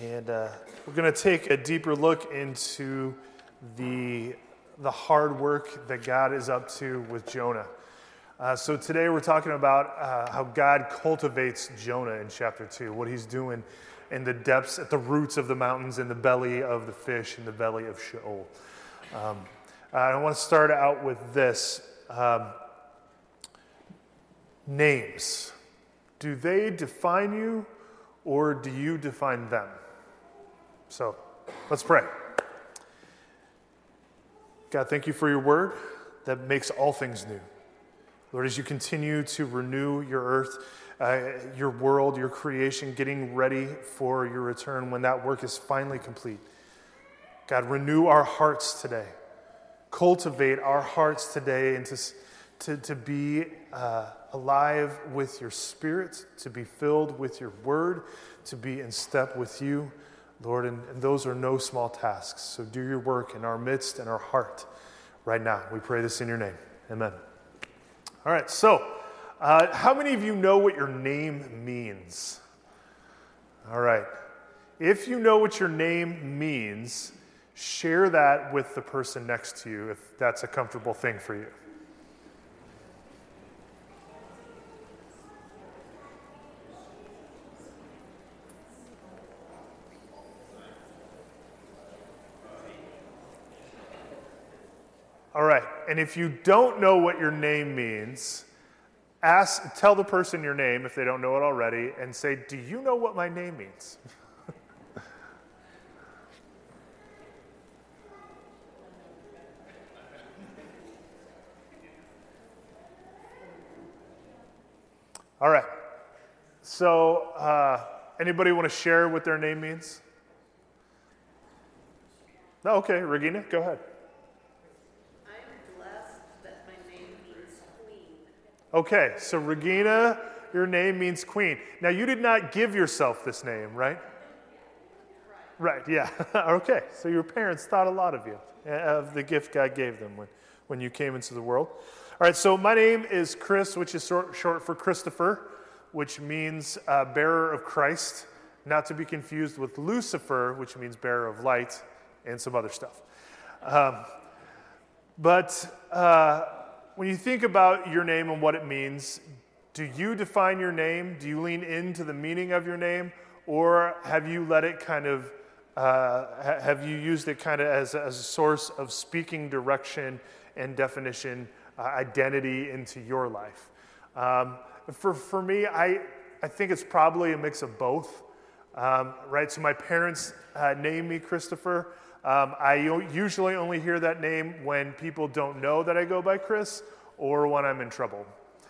And we're going to take a deeper look into the hard work that God is up to with Jonah. So today we're talking about how God cultivates Jonah in chapter 2, what he's doing in the depths, at the roots of the mountains, in the belly of the fish, in the belly of Sheol. I want to start out with this. Names. Do they define you, or do you define them? So, let's pray. God, thank you for your word that makes all things new. Lord, as you continue to renew your earth, your world, your creation, getting ready for your return when that work is finally complete. God, renew our hearts today. Cultivate our hearts today and to be alive with your spirit, to be filled with your word, to be in step with you, Lord. And those are no small tasks. So do your work in our midst and our heart right now. We pray this in your name. Amen. All right, so how many of you know what your name means? All right. If you know what your name means, share that with the person next to you if that's a comfortable thing for you. All right, and if you don't know what your name means, tell the person your name if they don't know it already, and say, do you know what my name means? All right, so anybody want to share what their name means? No, okay, Regina, go ahead. Okay, so Regina, your name means queen. Now, you did not give yourself this name, right? Right, yeah. Okay, so your parents thought a lot of you, of the gift God gave them when you came into the world. All right, so my name is Chris, which is short for Christopher, which means bearer of Christ, not to be confused with Lucifer, which means bearer of light, and some other stuff. When you think about your name and what it means, do you define your name? Do you lean into the meaning of your name? Or have you let it have you used it kind of as a source of speaking direction and definition, identity into your life? For me, I think it's probably a mix of both, right? So my parents named me Christopher. I usually only hear that name when people don't know that I go by Chris or when I'm in trouble.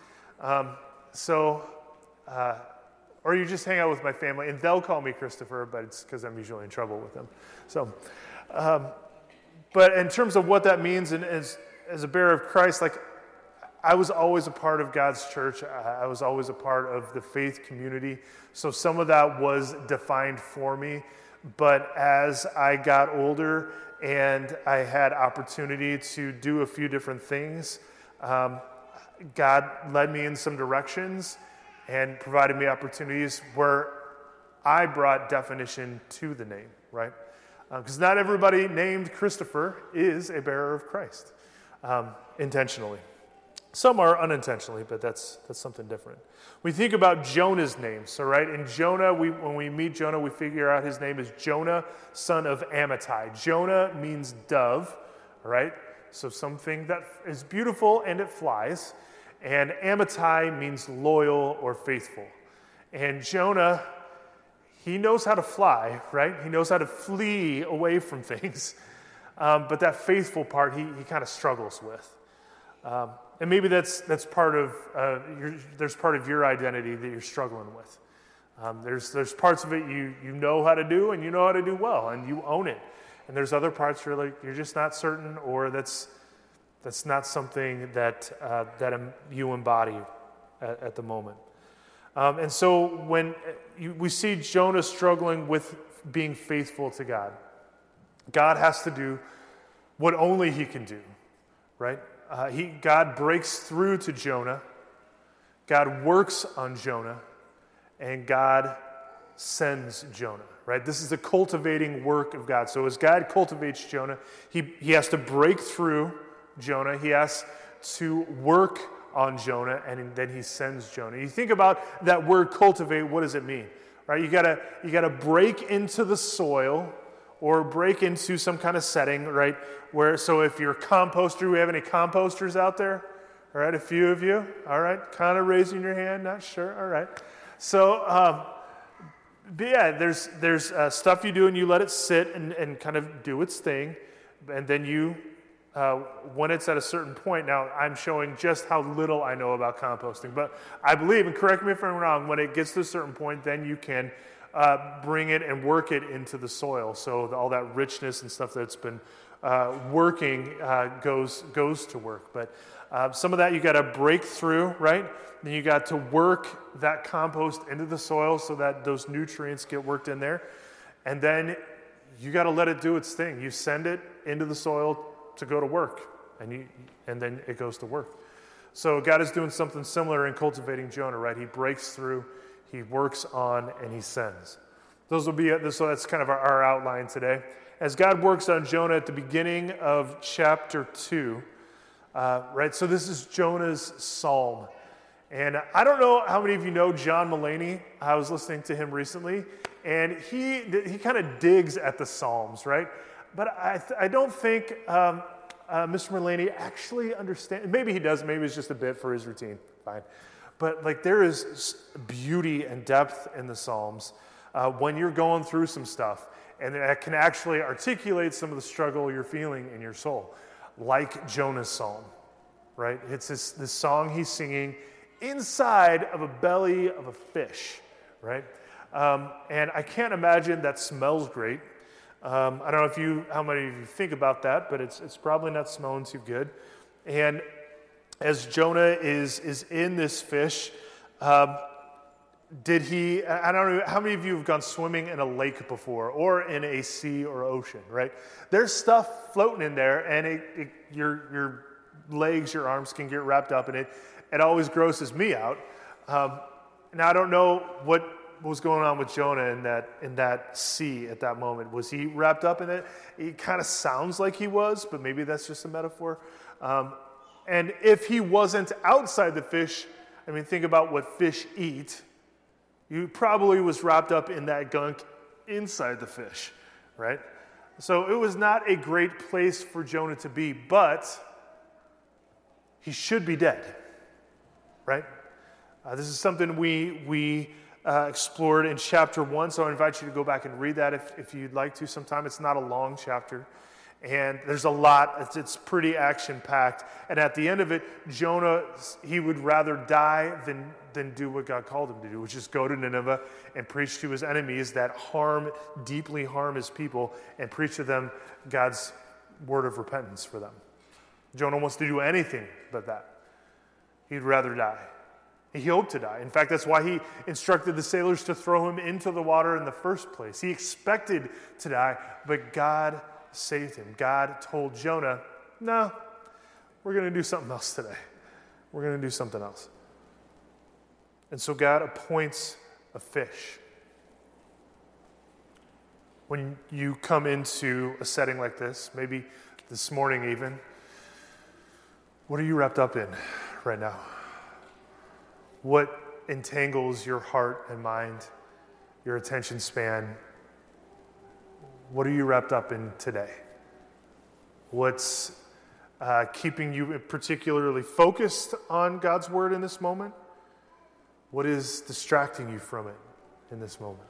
Or you just hang out with my family and they'll call me Christopher, but it's because I'm usually in trouble with them. So, but in terms of what that means and as a bearer of Christ, like I was always a part of God's church. I was always a part of the faith community. So some of that was defined for me. But as I got older and I had opportunity to do a few different things, God led me in some directions and provided me opportunities where I brought definition to the name, right? Because not everybody named Christopher is a bearer of Christ, intentionally. Some are unintentionally, but that's something different. We think about Jonah's name. So, right, in Jonah, when we meet Jonah, we figure out his name is Jonah, son of Amittai. Jonah means dove, right? So something that is beautiful and it flies. And Amittai means loyal or faithful. And Jonah, he knows how to fly, right? He knows how to flee away from things. But that faithful part, he kind of struggles with. And maybe that's part of there's part of your identity that you're struggling with. There's parts of it you know how to do and you know how to do well and you own it. And there's other parts where you're just not certain, or that's not something that you embody at the moment. And so when we see Jonah struggling with being faithful to God, God has to do what only he can do, right? God breaks through to Jonah, God works on Jonah, and God sends Jonah. right? This is the cultivating work of God. So as God cultivates Jonah, he has to break through Jonah. He has to work on Jonah, and then he sends Jonah. You think about that word cultivate, what does it mean? Right? You gotta break into the soil or break into some kind of setting, right? So if you're a composter, we have any composters out there? All right, a few of you. All right, kind of raising your hand, not sure. All right. So, but yeah, there's stuff you do and you let it sit and kind of do its thing. And then you, when it's at a certain point, now I'm showing just how little I know about composting. But I believe, and correct me if I'm wrong, when it gets to a certain point, then you can bring it and work it into the soil. So all that richness and stuff that's been working goes to work. But some of that you got to break through, right? Then you got to work that compost into the soil so that those nutrients get worked in there. And then you got to let it do its thing. You send it into the soil to go to work, and then it goes to work. So God is doing something similar in cultivating Jonah, right? He breaks through, he works on, and he sends. So that's kind of our outline today. As God works on Jonah at the beginning of chapter 2, right? So this is Jonah's psalm. And I don't know how many of you know John Mulaney. I was listening to him recently, and he kind of digs at the Psalms, right? But I don't think Mr. Mulaney actually understands. Maybe he does. Maybe it's just a bit for his routine. Fine. But like there is beauty and depth in the Psalms when you're going through some stuff, and that can actually articulate some of the struggle you're feeling in your soul, like Jonah's psalm, right? It's this song he's singing inside of a belly of a fish, right? And I can't imagine that smells great. I don't know how many of you think about that, but it's probably not smelling too good. And as Jonah is in this fish, I don't know, how many of you have gone swimming in a lake before or in a sea or ocean, right? There's stuff floating in there, and your legs, your arms can get wrapped up in it. It always grosses me out. Now, I don't know what was going on with Jonah in that sea at that moment. Was he wrapped up in it? It kind of sounds like he was, but maybe that's just a metaphor. And if he wasn't outside the fish, I mean, think about what fish eat. He probably was wrapped up in that gunk inside the fish, right? So it was not a great place for Jonah to be, but he should be dead, right? This is something we explored in chapter 1, so I invite you to go back and read that if you'd like to sometime. It's not a long chapter, and there's a lot. It's pretty action-packed, and at the end of it, Jonah, he would rather die than do what God called him to do, which is go to Nineveh and preach to his enemies that deeply harm his people, and preach to them God's word of repentance for them. Jonah wants to do anything but that. He'd rather die. He hoped to die. In fact, that's why he instructed the sailors to throw him into the water in the first place. He expected to die, but God saved him. God told Jonah, no, we're going to do something else today. We're going to do something else. And so God appoints a fish. When you come into a setting like this, maybe this morning even, what are you wrapped up in right now? What entangles your heart and mind, your attention span? What are you wrapped up in today? What's keeping you particularly focused on God's word in this moment? What is distracting you from it in this moment?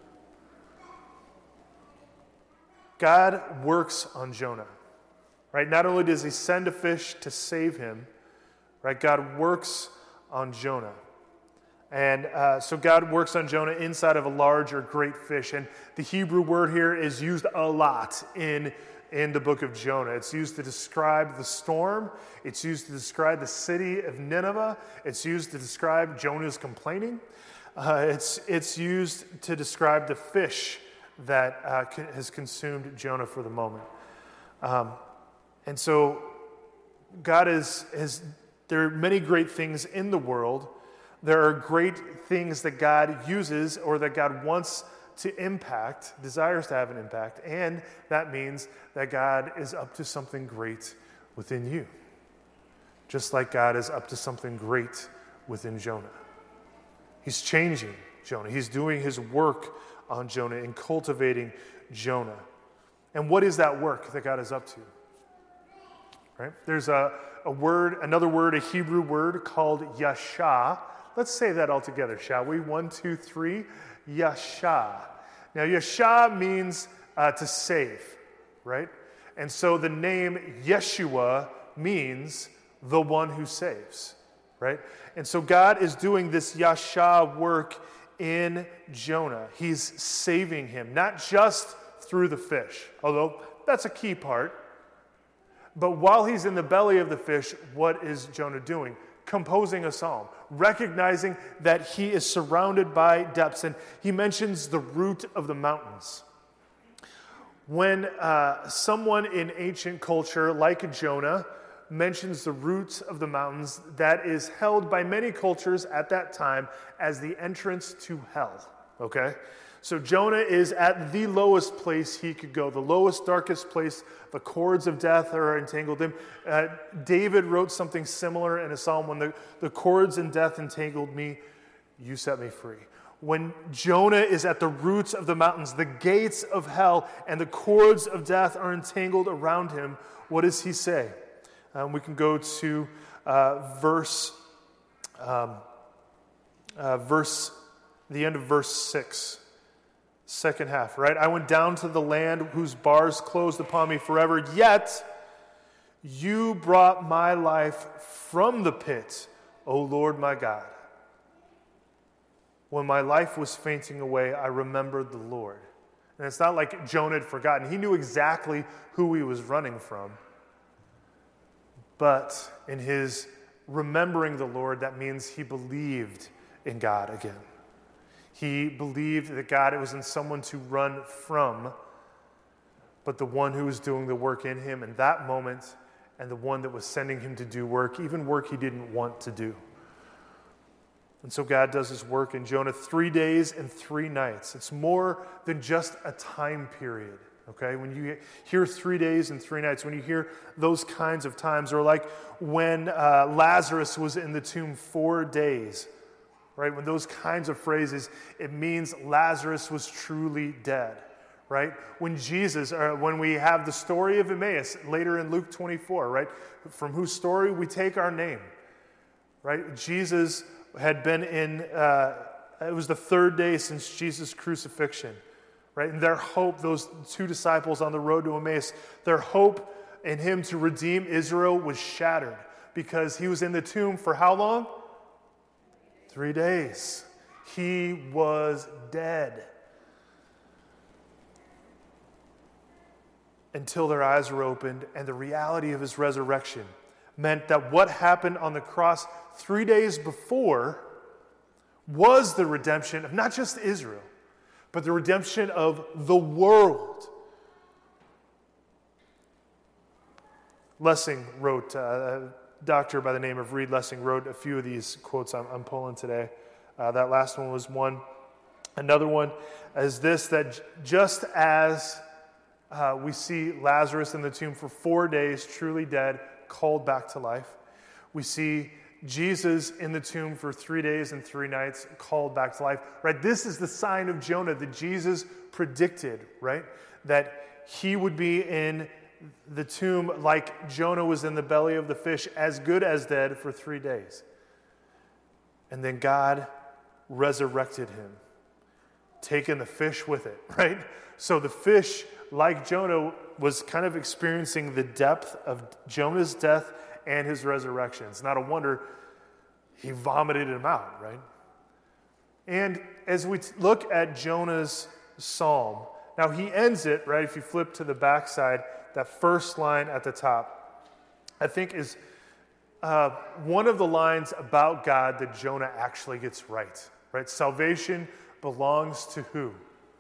God works on Jonah, right? Not only does he send a fish to save him, right? God works on Jonah. And so God works on Jonah inside of a large or great fish. And the Hebrew word here is used a lot in the book of Jonah. It's used to describe the storm. It's used to describe the city of Nineveh. It's used to describe Jonah's complaining. It's used to describe the fish that has consumed Jonah for the moment. And so God there are many great things in the world. There are great things that God uses or that God wants to impact, desires to have an impact, and that means that God is up to something great within you. Just like God is up to something great within Jonah. He's changing Jonah. He's doing his work on Jonah and cultivating Jonah. And what is that work that God is up to? Right? There's another word, a Hebrew word called yasha. Let's say that all together, shall we? 1, 2, 3. Yasha. Now, yasha means to save, right? And so the name Yeshua means the one who saves, right? And so God is doing this yasha work in Jonah. He's saving him, not just through the fish, although that's a key part. But while he's in the belly of the fish, what is Jonah doing? Composing a psalm, recognizing that he is surrounded by depths. And he mentions the root of the mountains. When someone in ancient culture, like Jonah, mentions the roots of the mountains, that is held by many cultures at that time as the entrance to hell, okay? So Jonah is at the lowest place he could go, the lowest, darkest place. The cords of death are entangled him. David wrote something similar in a psalm, when the cords of death entangled me, you set me free. When Jonah is at the roots of the mountains, the gates of hell and the cords of death are entangled around him, what does he say? We can go to the end of verse 6. Second half, right? I went down to the land whose bars closed upon me forever, yet you brought my life from the pit, O Lord my God. When my life was fainting away, I remembered the Lord. And it's not like Jonah had forgotten. He knew exactly who he was running from. But in his remembering the Lord, that means he believed in God again. He believed that God wasn't someone to run from, but the one who was doing the work in him in that moment, and the one that was sending him to do work, even work he didn't want to do. And so God does his work in Jonah 3 days and 3 nights. It's more than just a time period, okay? When you hear 3 days and 3 nights, when you hear those kinds of times, or like when Lazarus was in the tomb 4 days, right? When those kinds of phrases, it means Lazarus was truly dead, right? When when we have the story of Emmaus later in Luke 24, right? From whose story we take our name, right? Jesus had been it was the 3rd day since Jesus' crucifixion, right? And their hope, those 2 disciples on the road to Emmaus, their hope in him to redeem Israel was shattered because he was in the tomb for how long? 3 days. He was dead. Until their eyes were opened, and the reality of his resurrection meant that what happened on the cross 3 days before was the redemption of not just Israel, but the redemption of the world. Lessing wrote, a doctor by the name of Reed Lessing wrote a few of these quotes I'm pulling today. That last one was one. Another one is this, that just as we see Lazarus in the tomb for 4 days, truly dead, called back to life, we see Jesus in the tomb for 3 days and 3 nights, called back to life. Right? This is the sign of Jonah that Jesus predicted, right? That he would be in the tomb like Jonah was in the belly of the fish, as good as dead for 3 days. And then God resurrected him, taking the fish with it, right? So the fish, like Jonah, was kind of experiencing the depth of Jonah's death and his resurrection. It's not a wonder he vomited him out, right? And as we look at Jonah's psalm, now he ends it, right? If you flip to the backside, that first line at the top, I think is one of the lines about God that Jonah actually gets right? Salvation belongs to who?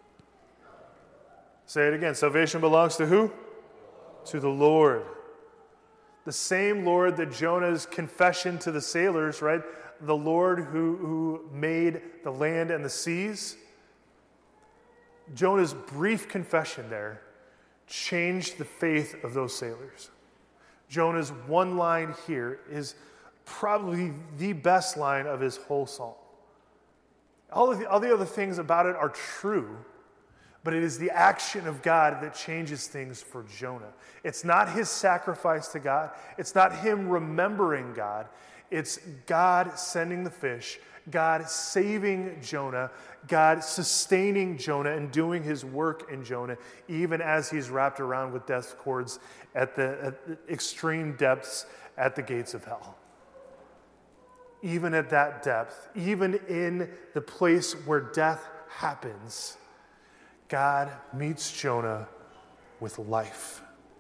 Say it again. Salvation belongs to who? To the Lord. The same Lord that Jonah's confession to the sailors, right? The Lord who made the land and the seas. Jonah's brief confession there changed the faith of those sailors. Jonah's one line here is probably the best line of his whole psalm. All the other things about it are true, but it is the action of God that changes things for Jonah. It's not his sacrifice to God. It's not him remembering God. It's God sending the fish, God saving Jonah, God sustaining Jonah and doing his work in Jonah, even as he's wrapped around with death cords at the extreme depths at the gates of hell. Even at that depth, even in the place where death happens, God meets Jonah with life.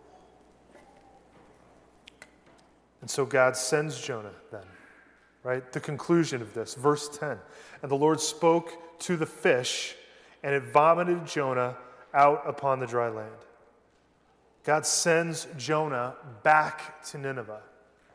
And so God sends Jonah then, right? The conclusion of this, verse 10. And the Lord spoke to the fish, and it vomited Jonah out upon the dry land. God sends Jonah back to Nineveh.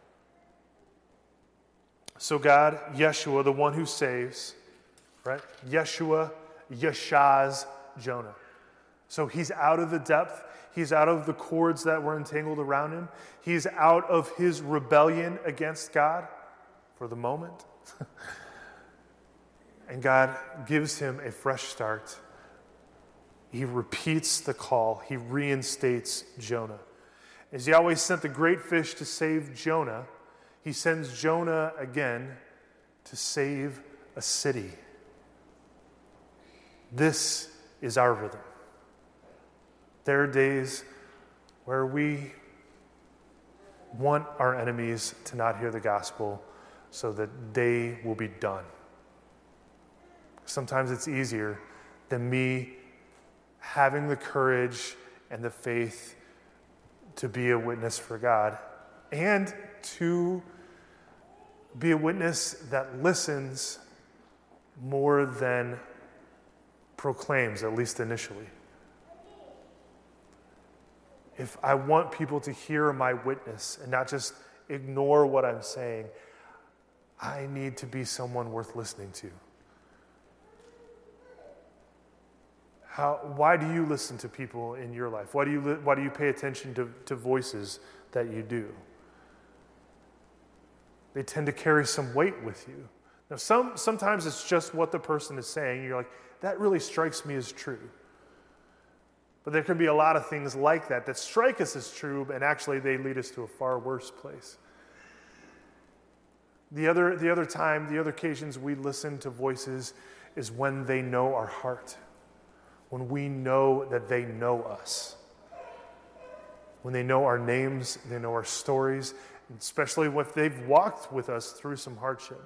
So God, Yeshua, the one who saves, right? Yeshua, Yeshaz, Jonah. So he's out of the depth. He's out of the cords that were entangled around him. He's out of his rebellion against God for the moment. And God gives him a fresh start. He repeats the call. He reinstates Jonah. As Yahweh sent the great fish to save Jonah, he sends Jonah again to save a city. This is our rhythm. There are days where we want our enemies to not hear the gospel so that they will be done. Sometimes it's easier than me having the courage and the faith to be a witness for God and to be a witness that listens more than proclaims, at least initially. If I want people to hear my witness and not just ignore what I'm saying, I need to be someone worth listening to. Why do you listen to people in your life? Why do you pay attention to voices that you do? They tend to carry some weight with you. Now, sometimes it's just what the person is saying. You're like, that really strikes me as true. But there can be a lot of things like that strike us as true, and actually they lead us to a far worse place. The other occasions we listen to voices is when they know our heart, when we know that they know us, when they know our names, they know our stories, especially if they've walked with us through some hardship.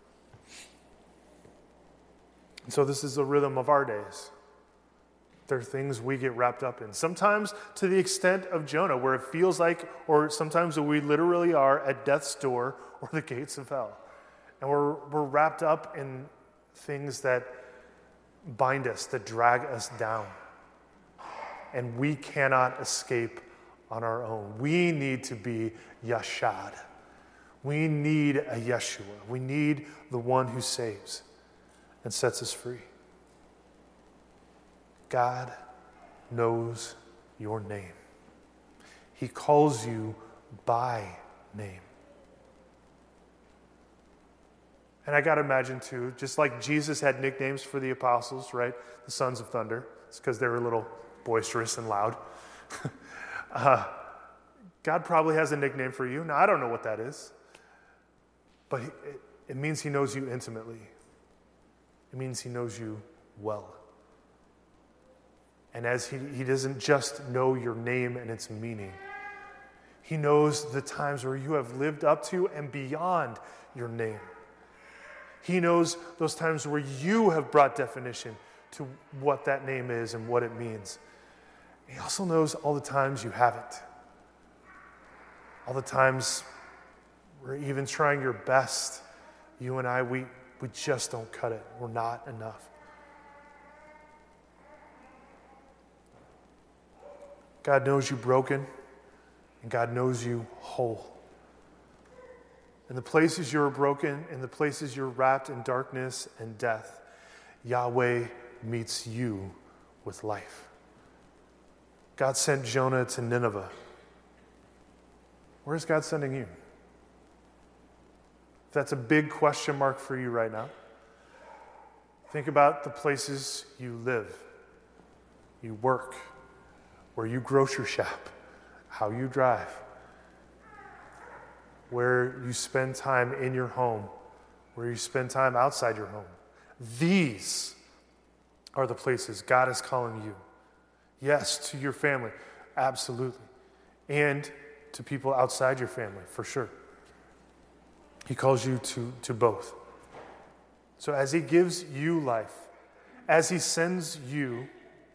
And so this is the rhythm of our days. There are things we get wrapped up in. Sometimes to the extent of Jonah, where it feels like, or sometimes we literally are at death's door or the gates of hell. And we're wrapped up in things that bind us, that drag us down. And we cannot escape on our own. We need to be Yashad. We need a Yeshua. We need the one who saves and sets us free. God knows your name. He calls you by name. And I got to imagine too, just like Jesus had nicknames for the apostles, right? The sons of thunder. It's because they were a little boisterous and loud. God probably has a nickname for you. Now, I don't know what that is. But it means he knows you intimately. It means he knows you well. And as he doesn't just know your name and its meaning, he knows the times where you have lived up to and beyond your name. He knows those times where you have brought definition to what that name is and what it means. He also knows all the times you haven't. All the times where even trying your best, you and I, we just don't cut it. We're not enough. God knows you broken, and God knows you whole. In the places you're broken, in the places you're wrapped in darkness and death, Yahweh meets you with life. God sent Jonah to Nineveh. Where's God sending you? If that's a big question mark for you right now, think about the places you live, you work, where you grocery shop, how you drive, where you spend time in your home, where you spend time outside your home. These are the places God is calling you. Yes, to your family, absolutely. And to people outside your family, for sure. He calls you to both. So as he gives you life, as he sends you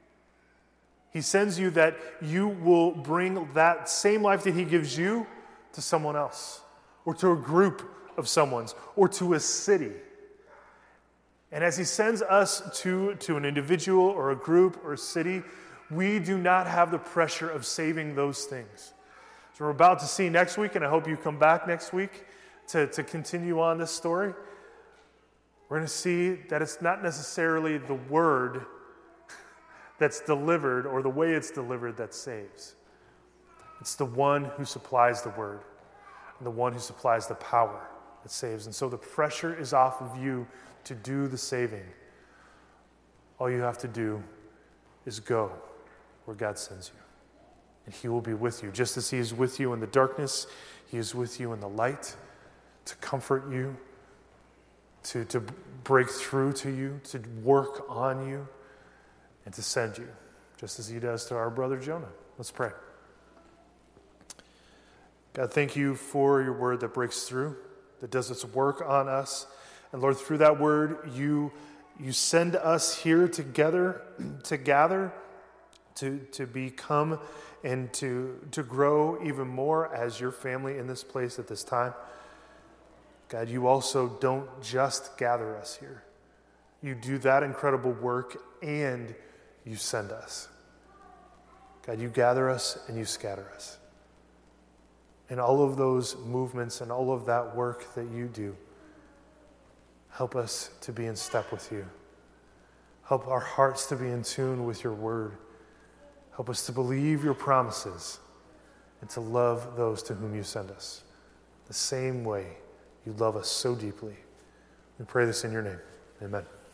that you will bring that same life that he gives you to someone else, or to a group of someone's, or to a city. And as he sends us to an individual or a group or a city, we do not have the pressure of saving those things. So we're about to see next week, and I hope you come back next week to continue on this story. We're going to see that it's not necessarily the word that's delivered or the way it's delivered that saves. It's the one who supplies the word and the one who supplies the power that saves. And so the pressure is off of you to do the saving. All you have to do is go where God sends you. And he will be with you. Just as he is with you in the darkness, he is with you in the light to comfort you, to break through to you, to work on you, and to send you, just as he does to our brother Jonah. Let's pray. God, thank you for your word that breaks through, that does its work on us. And Lord, through that word, you send us here together to gather, to become and to grow even more as your family in this place at this time. God, you also don't just gather us here. You do that incredible work and you send us. God, you gather us and you scatter us. And all of those movements and all of that work that you do, help us to be in step with you. Help our hearts to be in tune with your word. Help us to believe your promises and to love those to whom you send us the same way you love us so deeply. We pray this in your name. Amen.